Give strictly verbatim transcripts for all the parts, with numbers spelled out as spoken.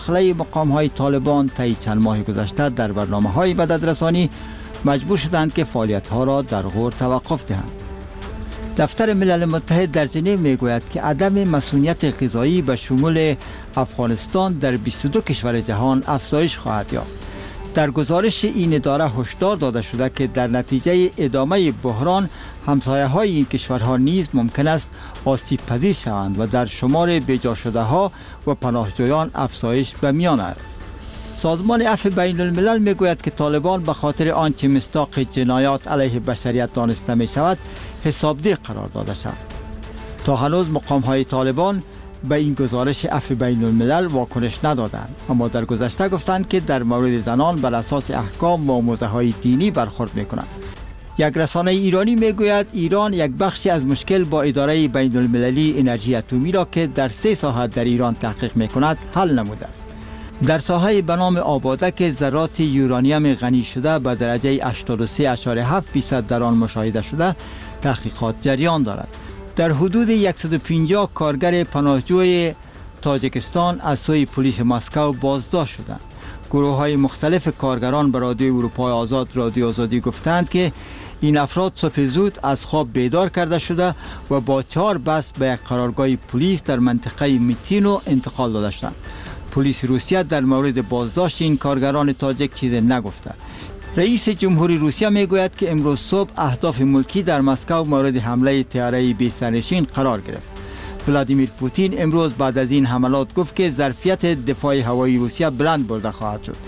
خلای مقام های طالبان طی چند ماه گذشته در برنامه های مددرسانی مجبور شدند که فعالیت ها را در غور توقف دهند. دفتر ملل متحد در ژنو میگوید که عدم مسئولیت غذایی به شمول افغانستان در بیست و دو کشور جهان افزایش خواهد یافت. در گزارش این اداره هشدار داده شده که در نتیجه ادامه بحران همسایه های این کشورها نیز ممکن است آسیب پذیر شوند و در شمار بیجا شده ها و پناهجویان افزایش به میان آید. سازمان عفو بین الملل میگوید که طالبان به خاطر آنچه مصداق جنایات علیه بشریت دانسته می شود حسابدهی قرار داده شود. تا هنوز مقام های طالبان به این گزارش عفو بین الملل واکنش ندادند، اما در گذشته گفتند که در مورد زنان بر اساس احکام و آموزه های دینی برخورد میکنند. یک رسانه ایرانی میگوید ایران یک بخشی از مشکل با اداره بین المللی انرژی اتمی را که در سه ساحه در ایران تحقیق میکند حل نموده است. در ساحه به نام آباده که ذرات یورانیم غنی شده به درجه هشتاد و سه اشاره هفت درصد در آن مشاهده شده، تحقیقات جریان دارد. در حدود صد و پنجاه کارگر پناهجوی تاجیکستان از سوی پلیس مسکو بازداشت شدند. گروه های مختلف کارگران به رادیو اروپای آزاد رادیو آزادی گفتند که این افراد صبح زود از خواب بیدار کرده شده و با چهار بس به یک قرارگاه پلیس در منطقه میتینو انتقال داده شدند. پلیس روسیه در مورد بازداشت این کارگران تاجیک چیزی نگفته. رئیس جمهوری روسیه میگوید که امروز صبح اهداف ملکی در مسکو مورد حمله طیاره بی سرنشین قرار گرفت. ولادیمیر پوتین امروز بعد از این حملات گفت که ظرفیت دفاع هوایی روسیه بلند برده خواهد شد.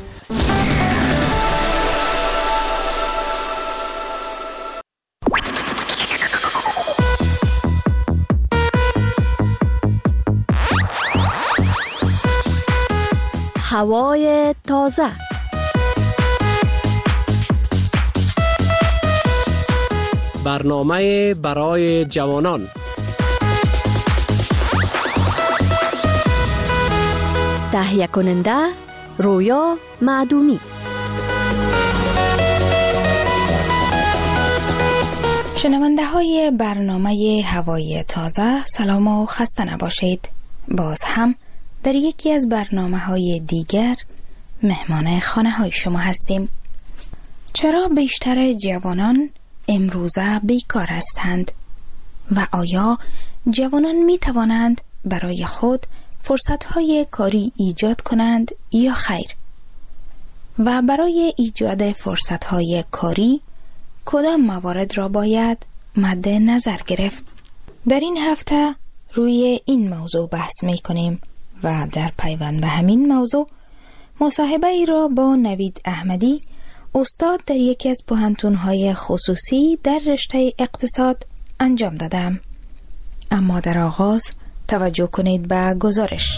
هوای تازه. برنامه برای جوانان. تهیه کننده رویا معدومی. شنونده های برنامه هوای تازه، سلام و خسته نباشید. باز هم در یکی از برنامه های دیگر مهمان خانه های شما هستیم. چرا بیشتر جوانان امروزه بیکار هستند و آیا جوانان می توانند برای خود فرصت های کاری ایجاد کنند یا خیر؟ و برای ایجاد فرصت های کاری کدام موارد را باید مد نظر گرفت؟ در این هفته روی این موضوع بحث می کنیم و در پیوند به همین موضوع مصاحبه ای را با نوید احمدی، استاد در یکی از پوهنتون‌های خصوصی در رشته اقتصاد انجام دادم. اما در آغاز توجه کنید به گزارش.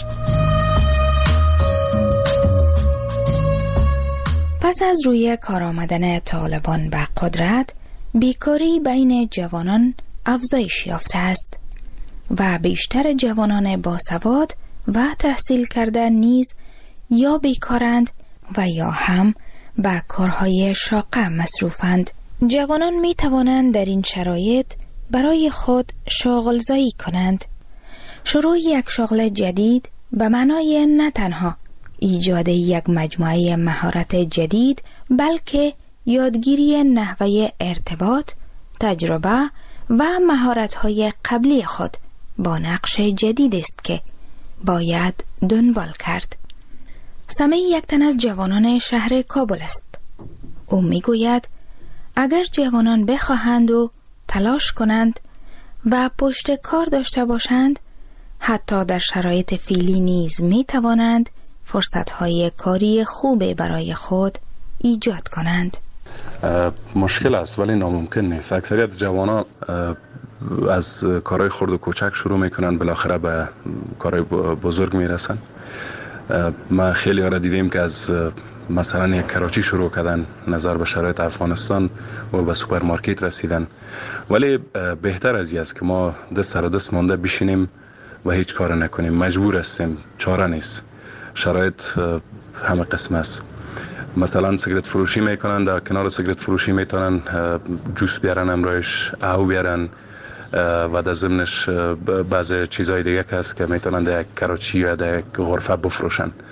پس از روی کار آمدن طالبان به قدرت، بیکاری بین جوانان افزایش یافته است و بیشتر جوانان باسواد و تحصیل کرده نیز یا بیکارند و یا هم به کارهای شاقه مصروفند. جوانان می توانند در این شرایط برای خود شاغل‌زایی کنند. شروع یک شغل جدید به معنای نه تنها ایجاد یک مجموعه مهارت جدید، بلکه یادگیری نحوه ارتباط، تجربه و مهارت‌های قبلی خود با نقش جدید است که باید دنبال کرد. سمی یک تن از جوانان شهر کابل است. او میگوید اگر جوانان بخواهند و تلاش کنند و پشت کار داشته باشند، حتی در شرایط فعلی نیز می توانند فرصت‌های کاری خوب برای خود ایجاد کنند. مشکل است ولی ناممکن نیست. اکثریت جوانان از کارهای خرد و کوچک شروع میکنن، بالاخره به کارهای بزرگ میرسن. ما خیلی ها را دیدیم که از مثلا یک کراچی شروع کردن، نظر به شرایط افغانستان و به سوپرمارکت رسیدن. ولی بهتر از این است که ما دست سر دست مانده بشینیم و هیچ کار نکنیم. مجبور هستیم، چاره نیست. شرایط همه قسم است. مثلا سیگرت فروشی میکنن، در کنار سیگرت فروشی میتونن جوس بیارن، امرایش او بیارن و در ضمنش بعضی چیزهای دیگه که هست که میتونن در یک کراچی یا در یک غرفه بفروشن.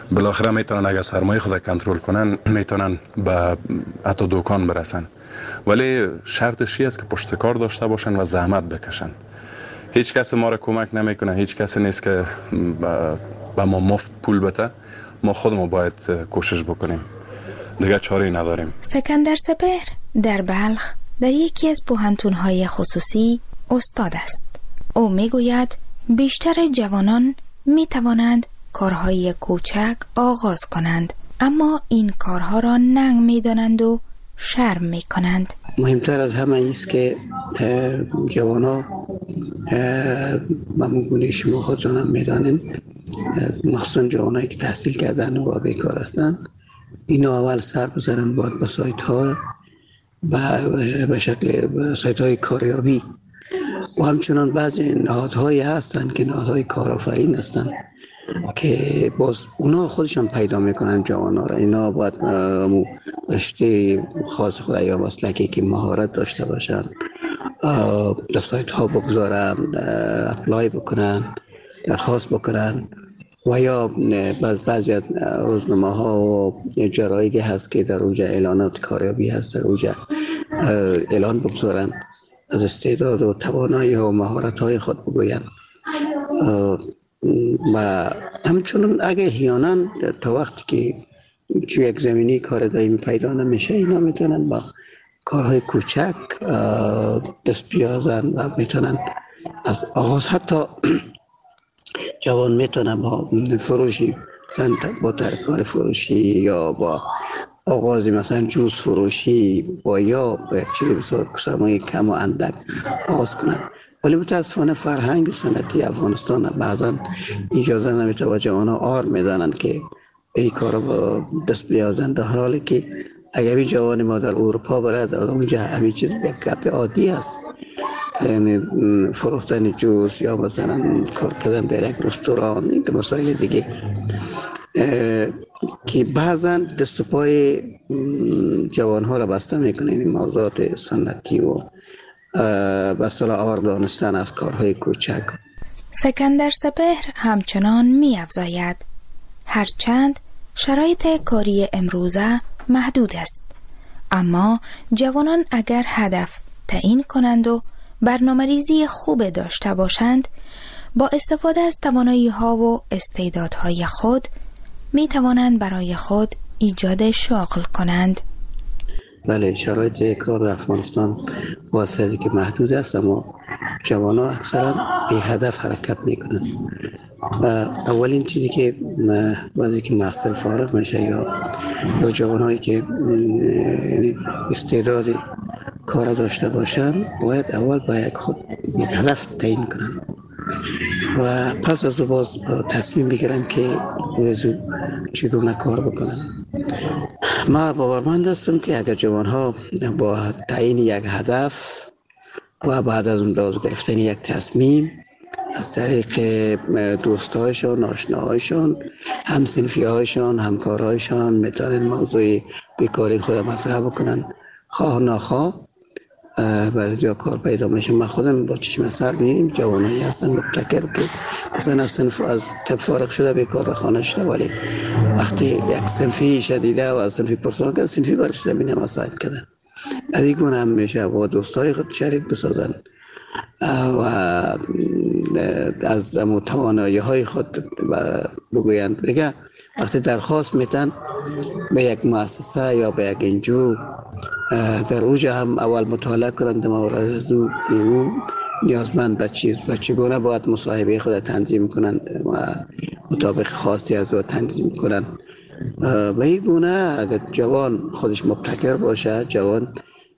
بالاخره میتونن اگر سرمایه خود کنترل کنن میتونن به حتی دکان برسن، ولی شرطش است که پشتکار داشته باشن و زحمت بکشن. هیچ کس ما را کمک نمیکنه، هیچ کسی نیست که به ما مفت پول بده. ما خودمون باید کوشش بکنیم، دیگه چاره‌ای نداریم. سکندر سپهر در بلخ در یکی از پوهنتون‌های خصوصی استاد است. او میگوید بیشتر جوانان میتوانند کارهای کوچک آغاز کنند، اما این کارها را ننگ میدانند و شرم میکنند. مهمتر از همه ایست که جوانا ممگونه شما خودتان هم میدانید، مخصوصا جوانایی که تحصیل کردن و بیکار هستند، اینا اول سر بزنند باید به سایت ها به شکل سایت های کاریابی و همچنان بعضی نهادهایی هستند که نهادهای کارآفرین هستند که باز اونا خودشان پیدا میکنن جوانا را. اینا باید رشته خاص خود یا مسلکی که مهارت داشته باشن در سایت ها بگذارن، اپلای بکنن، درخواست بکنن و یا بعضی از روزنامه ها و جرایدی هست که در اوجه اعلانات کاریابی هست، در اوجه اعلان بگذارن، از استعداد و توانایی و مهارت های خود بگوین. و همچنان اگه احیانا تا وقتی که چون یک زمینی کار دائمی پیدا نمیشه، اینا میتونن با کارهای کوچک دست بیازن و میتونن از آغاز، حتی جوان میتونن با فروشی مثلا با ترکار فروشی یا با آغازی مثلا جوز فروشی با یا با یک چیز بسیار سرمایه کم و اندک آغاز کنن. ولی متاسفانه فرهنگ سنتی افغانستان بعضا اجازه نمیده و جوانا آر میدانند که این کار با دست بیازند، در حالی که اگر این جوان ما در اروپا برد اونجا همین چیز یک گپ عادی است، یعنی فروختن جوز یا مثلا کار کردن در یک رستوران، این مسائل دیگه که بعضا دست و پای جوان ها را بسته میکنه. این موضوعات سنتی و به اصطلاح آور دانستن از کارهای کوچک. سکندر سپهر همچنان می افزاید هرچند شرایط کاری امروزه محدود است، اما جوانان اگر هدف تعیین کنند و برنامه‌ریزی خوب داشته باشند، با استفاده از توانایی ها و استعدادهای خود می توانند برای خود ایجاد شغل کنند. بله، شرایط کار در افغانستان واسه ازی که محدود است، اما جوانا اکثرا به هدف حرکت میکنند. اولین چیزی که وقتی که محصل فارغ میشه یا دو جوانایی که استعداد کار داشته باشن، باید اول باید خود یک هدف تعیین کنن و پس از باز تصمیم بگیرن که وزو چگونه کار بکنن. ما باورمند هستم که اگر جوانها با تعیین یک هدف و بعد از اون باز گرفتن یک تصمیم از طریق دوستایشان، آشناهایشان، همسنفیهایشان، همکارهایشان میتونن موضوع بیکاری خود مطرح بکنن، خواه ناخواه بعضی ها کار پیدا میشه. من خودم با چشم سر می‌بینم جوانایی هستن مبتکر که مثلا از صنف از تب فارغ شده بیکار خانه شده، ولی وقتی یک صنفی شدیده و از صنفی پرسان که صنفی برش شده بینه مساعد کردن، از این گونه هم میشه با دوستای خود شریک بسازن و از توانایی های خود بگویند. دیگه وقتی درخواست میتن به یک مؤسسه یا به یک انجو، در اوجه هم اول مطالعه کنند مورد از او نیازمند به چیز به چگونه باید مصاحبه خود تنظیم کنند و مطابق خواستی از او تنظیم کنند. به این گونه اگر جوان خودش مبتکر باشه، جوان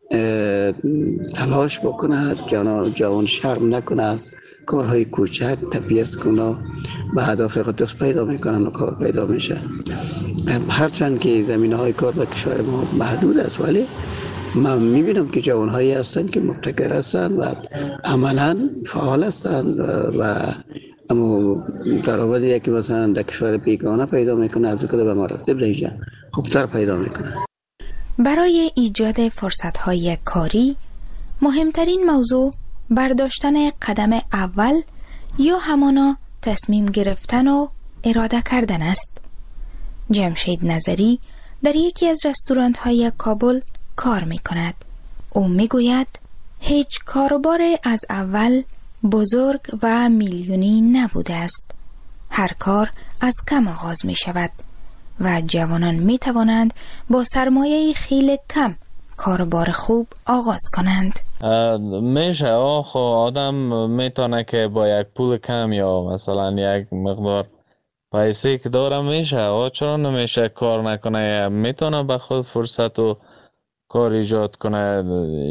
تلاش بکنه، جوان شرم نکنه از کارهای کوچک تبیست کنه، به هدف خود دست پیدا میکنن و کار پیدا میشه. هرچند که زمینه های کار در کشور ما محدود است، ولی من میبینم که جوان هایی هستن که مبتکر هستن و عملا فعال هستن و اما درآمدی یکی مثلا در کشور بیگانه پیدا میکنه از کده به مراتب دیگه خوبتر پیدا میکنه. برای ایجاد فرصت‌های کاری مهمترین موضوع برداشتن قدم اول یا همانا تصمیم گرفتن و اراده کردن است. جمشید نظری در یکی از رستوران های کابل کار می کند. او می گوید هیچ کاروبار از اول بزرگ و میلیونی نبوده است. هر کار از کم آغاز می شود و جوانان می توانند با سرمایه خیلی کم کاروبار خوب آغاز کنند. میشه آخو آدم میتونه که با یک پول کم یا مثلا یک مقدار پیسه که داره میشه آه چرا نمیشه کار نکنه، میتونه به خود فرصت و کار ایجاد کنه.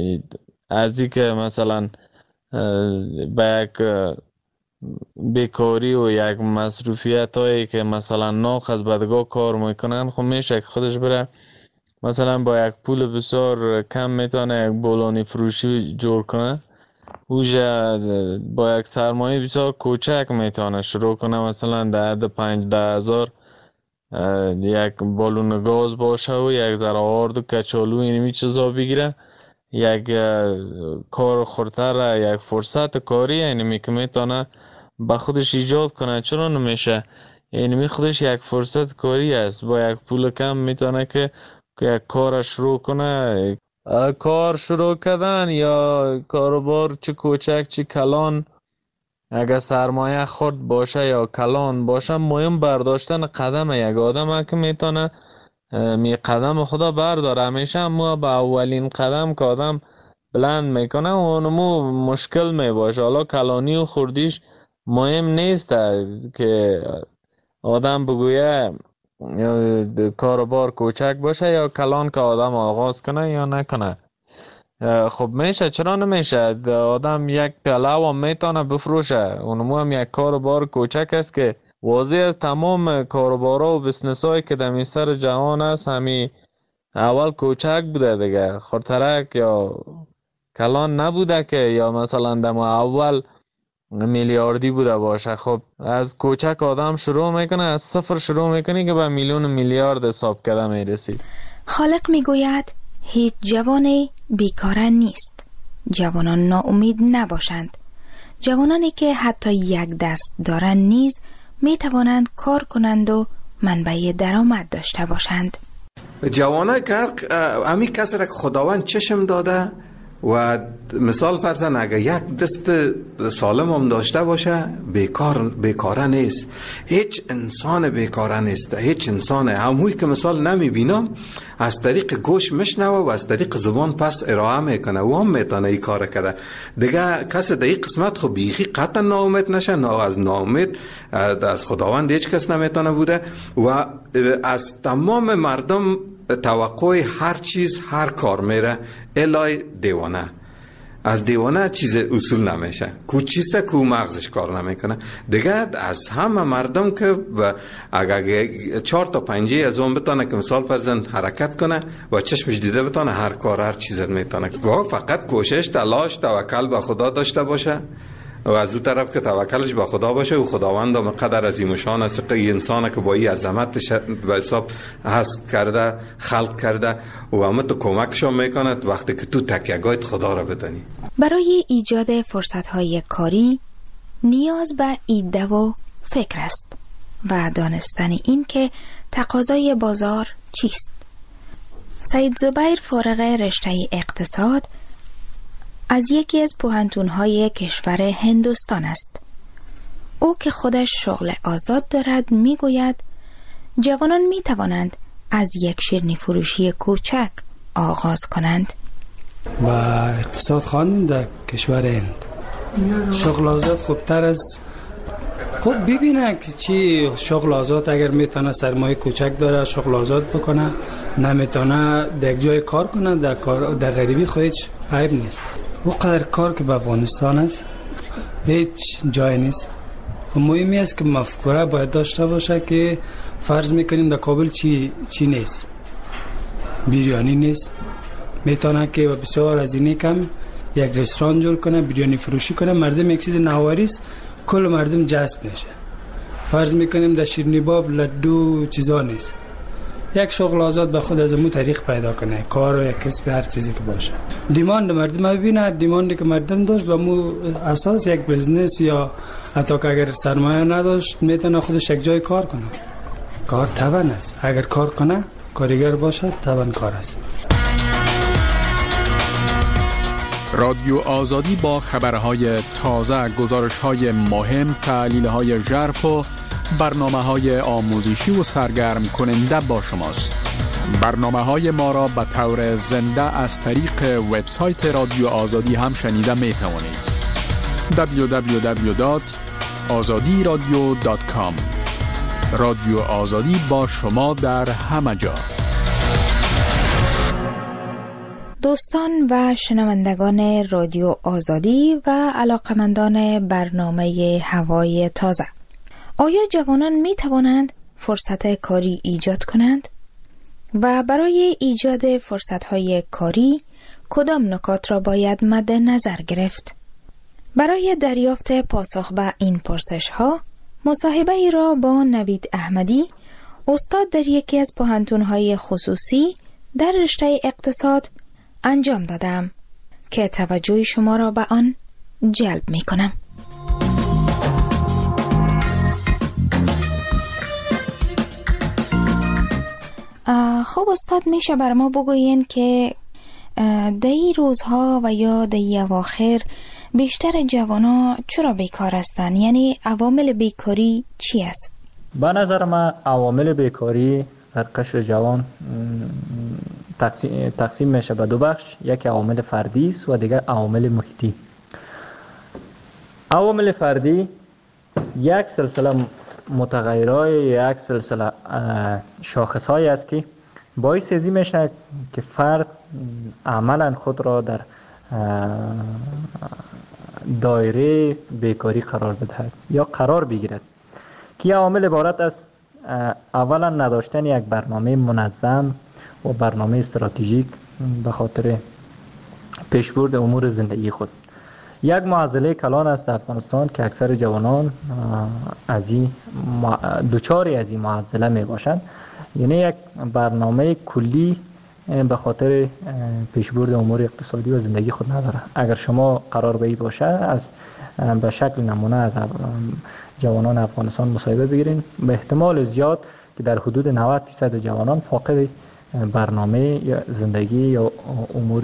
از این که مثلا به یک بیکاری و یک مصروفیت هایی که مثلا ناخ از بدگاه کار میکنن، خب میشه که خودش بره مثلا با یک پول بسیار کم میتونه یک بولانی فروشی جور کنه. اوجا با یک سرمایه بسیار کوچک میتونه شروع کنه، مثلا ده ده پنج ده هزار یک بالون گاز باشه و یک ذره آرد و کچالو اینمی چیزا بگیره، یک کار خورتر، یک فرصت کاری اینمی که میتونه با خودش ایجاد کنه. چرا نمیشه؟ اینمی خودش یک فرصت کاری است، با یک پول کم میتونه که یک کار شروع کنه. کار شروع کردن یا کاروبار چه کوچک چه کلان، اگر سرمایه خرد باشه یا کلان باشه، مهم برداشتن قدم یک آدم که میتونه می قدم خدا برداره. همیشه ما با اولین قدم که آدم بلند میکنه اونمو مشکل میباشه. حالا کلانی و خردیش مهم نیست که آدم بگویه کاروبار کوچک باشه یا کلان که آدم آغاز کنه یا نکنه. خب میشه، چرا نمیشه؟ آدم یک پیاله و میتونه بفروشه، اونمو هم یک کاروبار کوچک است که واضح از تمام کاروبارا و بسنس هایی که در سر جهان است همی اول کوچک بوده دیگه، خردترک یا کلان نبوده که یا مثلا در اول میلیاردی بوده باشه. خب از کوچک آدم شروع میکنه، از صفر شروع میکنه که به میلیون میلیارد حساب کرده میرسی. خالق میگوید هیچ جوانی بیکار نیست. جوانان ناامید نباشند. جوانانی که حتی یک دست دارند نیز میتوانند کار کنند و منبع درآمد داشته باشند. جوانای که همی کسی را که خداوند چشم داده و مثال فرضاً اگر یک دست سالم هم داشته باشه بیکار بیکاره نیست. هیچ انسان بیکاره نیست. هیچ انسان هموی که مثال نمیبینم از طریق گوش میشنوه و از طریق زبان پس ارائه میکنه و هم میتونه این کار کرده دیگه. کسی در این قسمت خب بیخی قطعا ناامید نشه، نه از ناامید از خداوند هیچ کس نمیتونه بوده و از تمام مردم توقع هر چیز هر کار میره الای دیوانه. از دیوانه چیز اصول نمیشه، کو چیسته کو مغزش کار نمیکنه دیگه. از همه مردم که اگر چهار تا پنجه از اون بتانه که مثال فرزند حرکت کنه و چشمش دیده بتانه هر کار هر چیز میتونه. فقط کوشش تلاش توکل به خدا داشته باشه و از اون طرف که توکلش به خدا باشه و خداوند هم قدر عظیم شان است که انسان که با این عظمتش به حساب هست کرده خلق کرده و همه تو کمکشون میکنه وقتی که تو تکیه‌گاهت خدا را بدانی. برای ایجاد فرصت‌های کاری نیاز به ایده و فکر است و دانستن این که تقاضای بازار چیست. سید زبیر فارغ رشته اقتصاد از یکی از پوهنتون‌های کشور هندوستان است. او که خودش شغل آزاد دارد میگوید جوانان می توانند از یک شیرینی فروشی کوچک آغاز کنند. و اقتصاد خواندیم در کشور هند. شغل آزاد خوبتر از خب ببینه که چی شغل آزاد اگر میتونه سرمایه کوچک داره شغل آزاد بکنه، نمیتونه در جای کار کنه در کار در غریبی خودش عیب نیست. او قدر کار که به افغانستان است هیچ جای نیست. مهمی است که مفکوره باید داشته باشه که فرض میکنیم در کابل چی چی نیست، بیریانی نیست، میتونه که بسیار از اینی کم یک رستوران جور کنه، بیریانی فروشی کنه، مردم یک چیز نوآوریست کل مردم جذب میشه. فرض میکنیم در شیرینی باب لدو چیزا نیست، یک شغل آزاد به خود از مو طریق پیدا کنه، کار و یک کسب هر چیزی که باشه. دیماند مردم ببینه، دیماندی که مردم داشت به مو اساس یک بزنس یا حتی که اگر سرمایه نداشت میتونه خودش یک جای کار کنه. کار توان است. اگر کار کنه کارگر باشد توان کار است. رادیو آزادی با خبرهای تازه، گزارش‌های مهم، تحلیل‌های ژرف و برنامه‌های آموزشی و سرگرم کننده با شماست. برنامه‌های ما را به طور زنده از طریق وبسایت رادیو آزادی هم شنیده می‌توانید. دبلیو دبلیو دبلیو دات آزادی رادیو دات کام. رادیو آزادی با شما در همه جا. دوستان و شنوندگان رادیو آزادی و علاقمندان برنامه هوای تازه، آیا جوانان می توانند فرصت کاری ایجاد کنند؟ و برای ایجاد فرصت‌های کاری کدام نکات را باید مد نظر گرفت؟ برای دریافت پاسخ به این پرسش‌ها مصاحبه ای را با نوید احمدی، استاد در یکی از پوهنتون‌های خصوصی در رشته اقتصاد انجام دادم که توجه شما را به آن جلب می کنم. خب استاد، میشه بر ما بگوین که در این روزها و یا در این اواخر بیشتر جوانا چرا بیکار هستند؟ یعنی عوامل بیکاری چی است؟ به نظر من عوامل بیکاری در قشر جوان تقسیم, تقسیم میشه به دو بخش. یکی عوامل فردی است و دیگر عوامل محیطی. عوامل فردی یک سلسله متغیرهای، یک سلسله شاخصهایی است که باعث ازی میشه که فرد عملا خود را در دایره بیکاری قرار بدهد یا قرار بگیرد، که عوامل عبارت است اولا نداشتن یک برنامه منظم و برنامه استراتژیک به خاطر پیشبرد امور زندگی خود. یک معضله کلان است در افغانستان که اکثر جوانان از این دوچاری از این معضله می باشند، یعنی یک برنامه کلی به خاطر پیشبرد امور اقتصادی و زندگی خود نداره. اگر شما قرار به این باشه، از به شکل نمونه از جوانان افغانستان مصاحبه بگیرین، به احتمال زیاد که در حدود نود درصد جوانان فاقد برنامه یا زندگی یا امور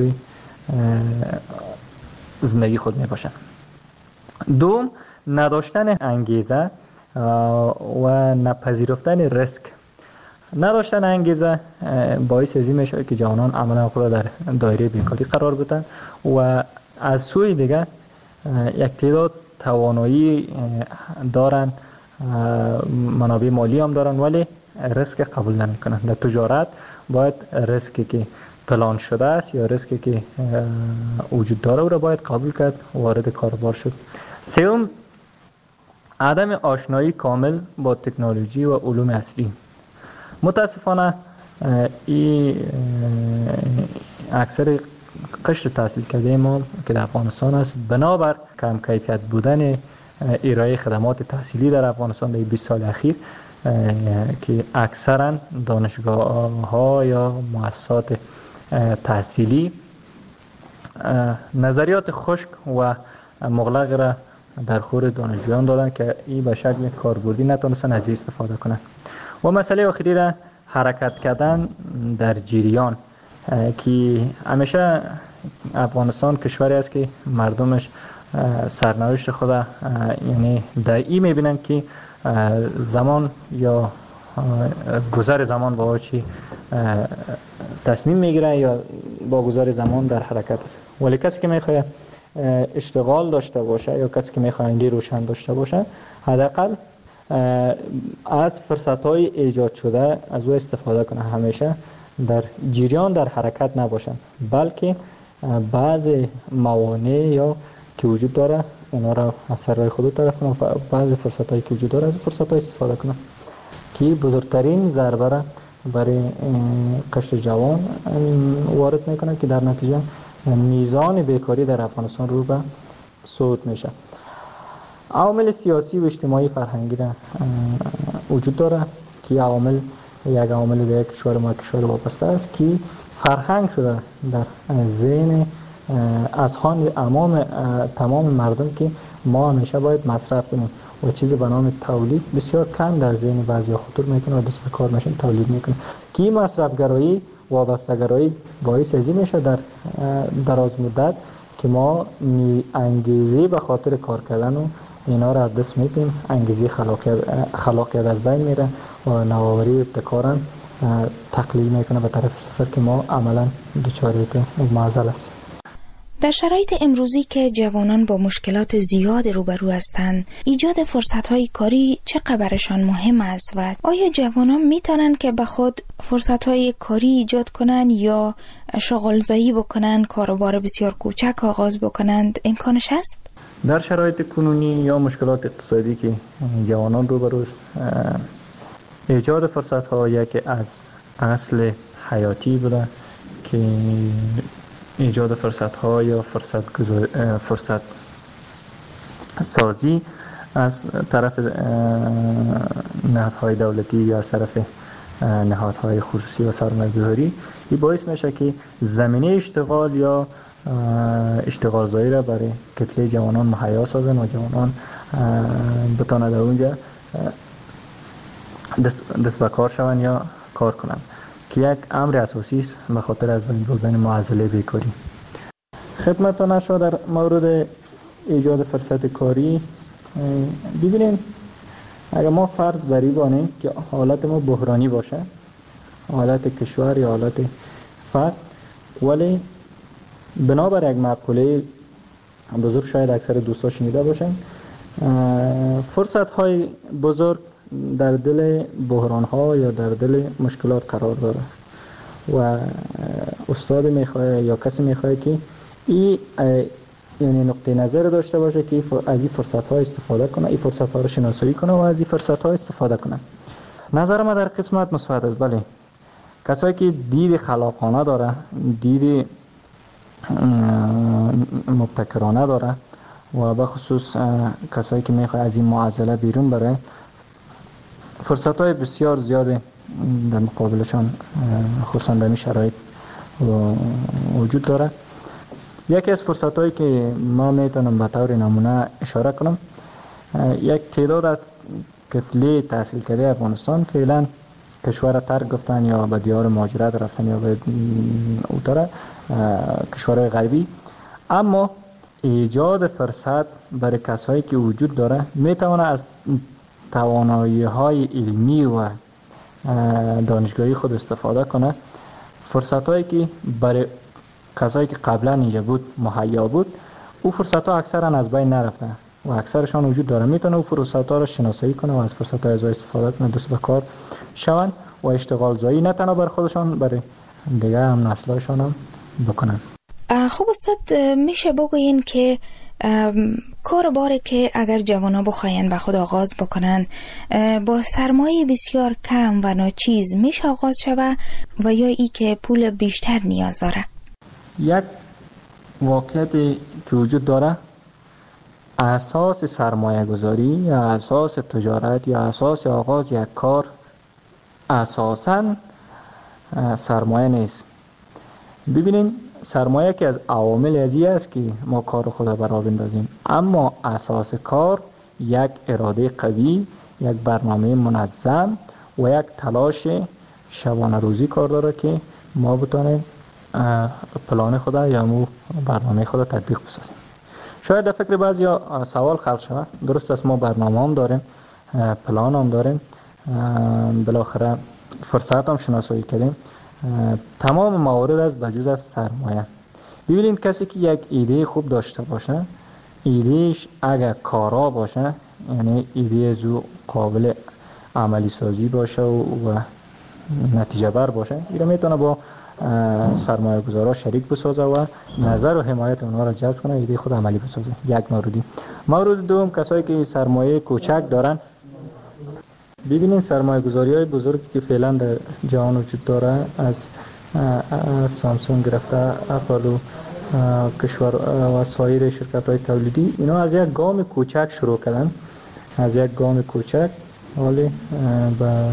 زندگی خود می باشند. دوم، نداشتن انگیزه و نپذیرفتن ریسک. نداشتن انگیزه باعث ازی میشه که جوانان عملا خود در دایره بیکاری قرار بدن و از سوی دیگر یک تعداد توانایی دارن، منابع مالی هم دارن، ولی ریسک قبول نمی کنن. در تجارت باید ریسکی که پلان شده است یا ریسکی که وجود داره او را باید قبول کرد، وارد کاروبار شد. سوم، عدم آشنایی کامل با تکنولوژی و علوم اصلی. متاسفانه این اکثر قشر تحصیل کرده ما که در افغانستان است، بنابر کم کیفیت بودن ارائه خدمات تحصیلی در افغانستان در بیست سال اخیر که اکثرا دانشگاه ها یا مؤسسات تحصیلی نظریات خشک و مغلق را در خور دانشجویان دادن که این به شکل کاربردی نتونستن از این استفاده کنند. و مسئله آخری را حرکت کردن در جریان، که همیشه افغانستان کشوری است که مردمش سرنوشت خود یعنی در این میبینن که زمان یا گذر زمان با چی تصمیم میگیره یا با گذر زمان در حرکت است. ولی کسی که میخواد اشتغال داشته باشه یا کسی که میخواد ایندی روشن داشته باشه، حداقل از فرصت‌های ایجاد شده از او استفاده کنه، همیشه در جریان در حرکت نباشن، بلکه بعض موانع یا که وجود داره اونا را از سرای خود طرف کنه، بعض فرصت‌هایی که وجود داره از فرصت‌ها استفاده کنه، که بزرگترین ضربه را برای قشر جوان وارد میکنه که در نتیجه میزان بیکاری در افغانستان رو به صعود میشه. عوامل سیاسی و اجتماعی فرهنگی را وجود داره که عوامل یک عامل به کشور ما کشور وابسته است که فرهنگ شده در ذهن اذهان امام تمام مردم که ما همیشه باید مصرف کنیم و چیزی به نام تولید بسیار کم در ذهن بعضی خطور میکنه و دست به کار ماشین تولید میکنه که این مصرفگرایی وابستگرایی باعث ازی میشه در دراز مدت که ما انگیزه به خاطر کار کردن و اینا را از دست میدیم، انگیزه خلاقیت, خلاقیت از بین میره و نوآوری ابتکار تقلیل میکنه به طرف صفر که ما عملا دچار معضل است. در شرایط امروزی که جوانان با مشکلات زیاد روبرو هستند، ایجاد فرصت‌های کاری چقدر برشان مهم است و آیا جوانان میتونن که به خود فرصت‌های کاری ایجاد کنند یا شغل‌زایی بکنند، کاروبار بسیار کوچک آغاز بکنند؟ امکانش هست؟ در شرایط کنونی یا مشکلات اقتصادی که جوانان روبرو است، ایجاد فرصت‌ها یکی از اصل حیاتی بوده که ایجاد فرصت‌ها یا فرصت گذار... فرصت سازی از طرف نهادهای دولتی یا از طرف نهادهای خصوصی و سرمایه‌گذاری این باعث میشه که زمینه اشتغال یا اشتغال زایی را برای کتله جوانان مهیا سازن و جوانان بتانند در اونجا دست, دست به کار شون یا کار کنند که یک امر اساسی است به خاطر از بین بردن معضله بیکاری. خدمتتان شد در مورد ایجاد فرصت کاری. ببینید اگر ما فرض بری بانیم که حالت ما بحرانی باشه، حالت کشور یا حالت فرد، ولی بنابر یک مقوله بزرگ شاید اکثر دوستا شنیده باشن، فرصت های بزرگ در دل بحران ها یا در دل مشکلات قرار داره و استاد میخواه یا کسی میخواه که این یعنی نقطه نظر داشته باشه که از این فرصت ها استفاده کنه، این فرصت ها رو شناسایی کنه و از این فرصت ها استفاده کنه. نظر ما در قسمت مثبت است. بله، کسایی که دید خلاقانه داره، دید مبتکرانه داره و به خصوص کسایی که میخواه از این معضله بیرون بره، فرصت های بسیار زیاده در مقابلشان خصوصا در این شرایط وجود داره. یکی از فرصت هایی که ما میتونم به طور نمونه اشاره کنم، یک تعداد از کتله تحصیل کرده افغانستان فعلا کشور ترک گفتن یا به دیار مهاجرت رفتن یا به اوتره کشورهای غربی، اما ایجاد فرصت برای کسایی که وجود داره میتونه از توانایی های علمی و دانشگاهی خود استفاده کنه. فرصت هایی که برای کسایی که قبلا اینجا بود مهیا بود، او فرصت ها اکثرا از بین نرفته و اکثرشان وجود داره. میتونه او فرصت ها رو شناسایی کنه و از فرصت های ازای استفاده کنه، دست به کار شون و اشتغال زایی نه تنها بر خودشان، برای دیگه هم نسل‌هاشان هم بکنن. خب استاد، میشه بگوین که کاروباری که اگر جوانا بخواین به خود آغاز بکنن با سرمایه بسیار کم و ناچیز میشه آغاز شود و یا ای که پول بیشتر نیاز داره؟ یک واقعیتی که وجود داره، اساس سرمایه گذاری یا اساس تجارت یا اساس آغاز یک کار اساساً سرمایه نیست. ببینین سرمایه که از عوامل ازی است که ما کار خود را برا بندازیم، اما اساس کار یک اراده قوی، یک برنامه منظم و یک تلاش شبانه روزی کار داره که ما بتونیم پلان خود یا مو برنامه خود تطبیق بسازیم. شاید در فکر بعضی سوال خلق شود، درست است ما برنامه هم داریم، پلان هم داریم، بالاخره فرصت هم شناسایی کردیم، تمام موارد از بجز از سرمایه. ببینید کسی که یک ایده خوب داشته باشه، ایدهش اگر کارا باشه، یعنی ایده از او قابل عملی سازی باشه و, و نتیجه بر باشه، اینا میتونه با سرمایه گذارا شریک بسازه و نظر و حمایت اونها را جلب کنه، ایده خود عملی بسازه. یک موردی. مورد دوم، کسایی که سرمایه کوچک دارن، ببینید سرمایه گذاری های بزرگی که فعلا در جهان وجود داره، از, از سامسونگ گرفته اپل و کشور و سایر شرکت های تولیدی، اینا از یک گام کوچک شروع کردن، از یک گام کوچک ولی با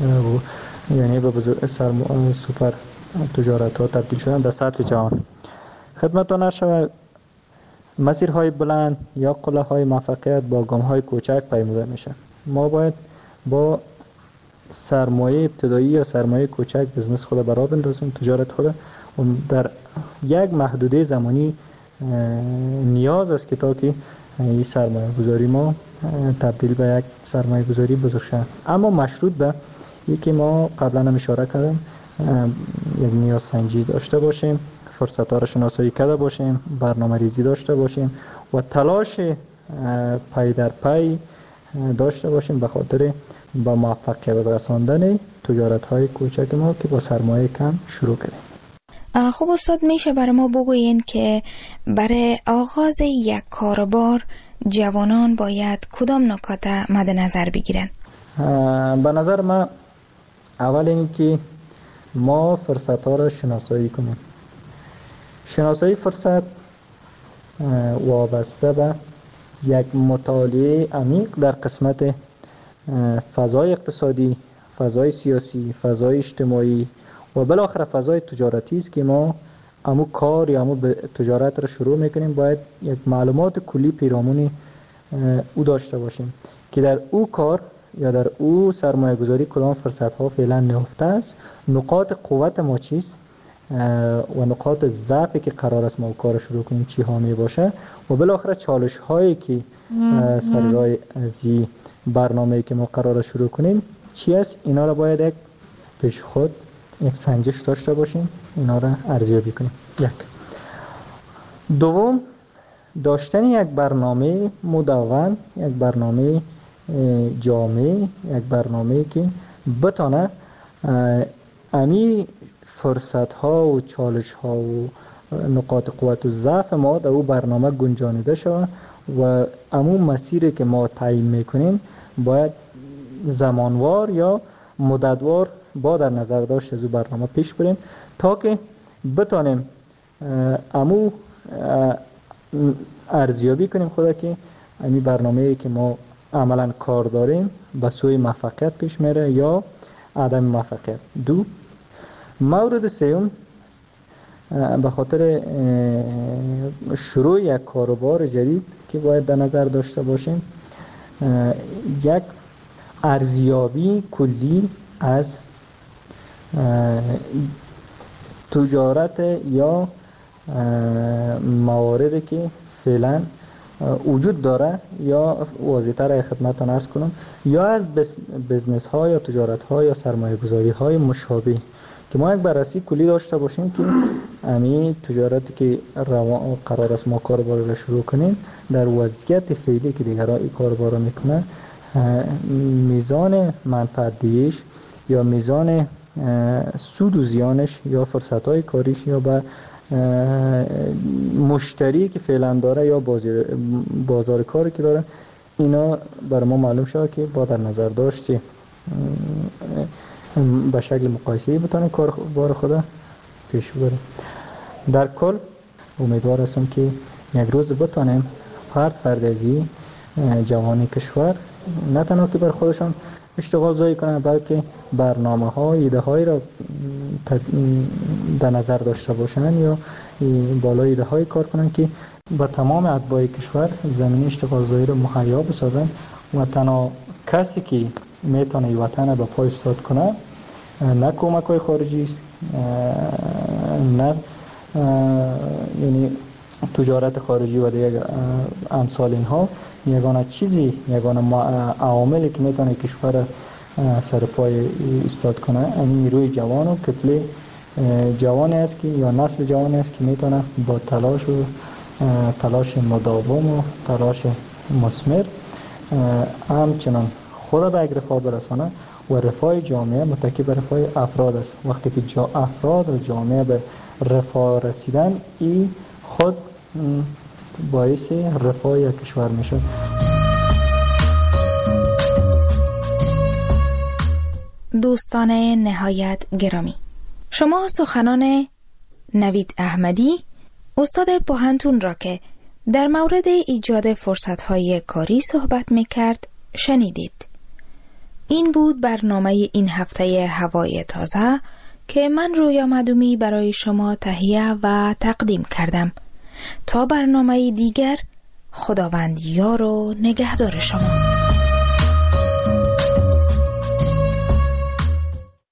یعنی به بزرگ سرمایه سوپر تجارت ها تبدیل شدن در سطح جهان. خدمتتون عرض شود مسیرهای بلند یا قله های موفقیت با گام های کوچک پیموده میشه. ما باید با سرمایه ابتدایی یا سرمایه کوچک بزنس خود برا بندازیم، تجارت خود در یک محدوده زمانی نیاز است که تا که این سرمایه گذاری ما تبدیل به یک سرمایه گذاری بزرگ شد. اما مشروط به یکی ما قبلا هم اشاره کردم یک نیاز سنجی داشته باشیم، فرصت ها را شناسایی کرده باشیم، برنامه ریزی داشته باشیم و تلاش پای در پای داشته باشیم به خاطر با موفقیت رساندن تجارت های کوچک ما که با سرمایه کم شروع کردیم. خب استاد، میشه برای ما بگویین که برای آغاز یک کاروبار جوانان باید کدام نکات مد نظر بگیرن؟ به نظر من اول این که ما فرصت ها را شناسایی کنیم. شناسایی فرصت وابسته به یک مطالعه عمیق در قسمت فضای اقتصادی، فضای سیاسی، فضای اجتماعی و بالاخره فضای تجارتی است که ما امو کار یا امو تجارت را شروع میکنیم. باید یک معلومات کلی پیرامون او داشته باشیم که در او کار یا در او سرمایه گذاری کدام فرصت ها فعلا نهفته است، نقاط قوت ما چیست و نقاط ضعفی که قرار است ما کار شروع کنیم چی ها می باشه و بالاخره چالش هایی که سر راه از این برنامه‌ای که ما قرار شروع کنیم چی است. اینا را باید یک پیش خود یک سنجش داشته باشیم، اینا را ارزیابی کنیم. یک دوم، داشتن یک برنامه مدون، یک برنامه جامع، یک برنامه که بتانه امی فرصت ها و چالش ها و نقاط قوت و ضعف ما در او برنامه گنجانیده شود و امون مسیری که ما تعیین میکنیم باید زمانوار یا مدتوار با در نظر داشت از او برنامه پیش بریم تا که بتانیم امو ارزیابی کنیم خدا که امی برنامه‌ای که ما عملا کار داریم به سوی موفقیت پیش میره یا عدم موفقیت. دو، مورد سوم، به خاطر شروع یک کاروبار جدید که باید در نظر داشته باشیم یک ارزیابی کلی از تجارت یا مواردی که فعلا وجود داره یا واضح‌تر خدمتتان عرض کنم یا از بزنس ها یا تجارت ها یا سرمایه گذاری های مشابه که ما یک بررسی کلی داشته باشیم که امی تجارتی که قرار است ما کاربار را شروع کنیم در وضعیت فعلی که دیگرها این کاربار را میکنه میزان منفعت دیش یا میزان سود و زیانش یا فرصت های کاریش یا به مشتری که فعلا داره یا بازار, بازار کاری که داره اینا بر ما معلوم شد که با در نظر داشت که به شکل مقایسه‌ای بتونیم کاربار خود پیش ببریم. در کل امیدوار هستم که یک روز بتونیم فرد فرد از این جوان کشور نه تنها که بر خودشان اشتغال زایی کنند بلکه برنامه ها ایده هایی را در نظر داشته باشند یا بالای ایده های کار کنند که با تمام اتباع کشور زمینه اشتغال زایی را مهیا بسازند و تنها کسی که میتونه وطن به پای ایستاد کنه نه کمک های خارجی است نه یعنی تجارت خارجی و دیگر امثال اینها، یگانه چیزی یگانه عواملی که میتونه کشور سر پای ایستاد کنه این نیروی جوان و کتله جوانی است که یا نسل جوانی است که میتونه با تلاش و تلاش مداوم و تلاش مثمر همچنان خود به یک رفاه برسانه و رفاه جامعه متکی به رفاه افراد است. وقتی که جا افراد و جامعه به رفاه رسیدن این خود باعث رفاه یک کشور میشه. دوستان نهایت گرامی، شما سخنان نوید احمدی استاد پوهنتون را که در مورد ایجاد فرصت‌های کاری صحبت می‌کرد شنیدید. این بود برنامه این هفته هوای تازه که من رویا مدومی برای شما تهیه و تقدیم کردم. تا برنامه دیگر، خداوند یار و نگهدار شما.